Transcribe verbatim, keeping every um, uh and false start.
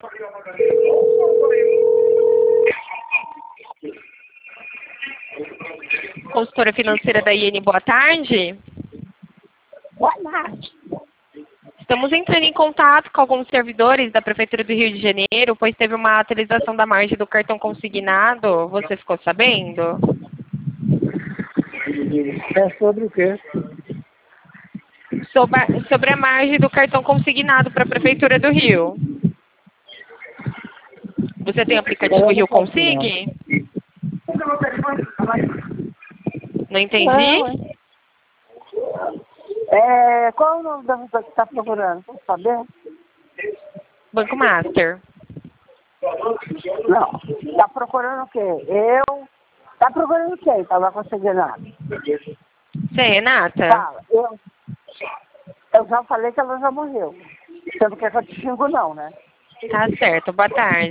Consultora financeira da I N, boa tarde. Boa tarde. Estamos entrando em contato com alguns servidores da Prefeitura do Rio de Janeiro, pois teve uma atualização da margem do cartão consignado. Você ficou sabendo? É sobre o quê? Sobre a, sobre a margem do cartão consignado para a Prefeitura do Rio. Você tem o aplicativo Rio Consig? Não entendi? É, qual é o nome da pessoa que está procurando? Pode saber? Banco Master. Não. Está procurando o quê? Eu? Está procurando quem? Estava conseguindo nada. Você é Renata? Fala. Eu, eu já falei que ela já morreu. Você não quer que eu te xingo não, né? Tá certo. Boa tarde.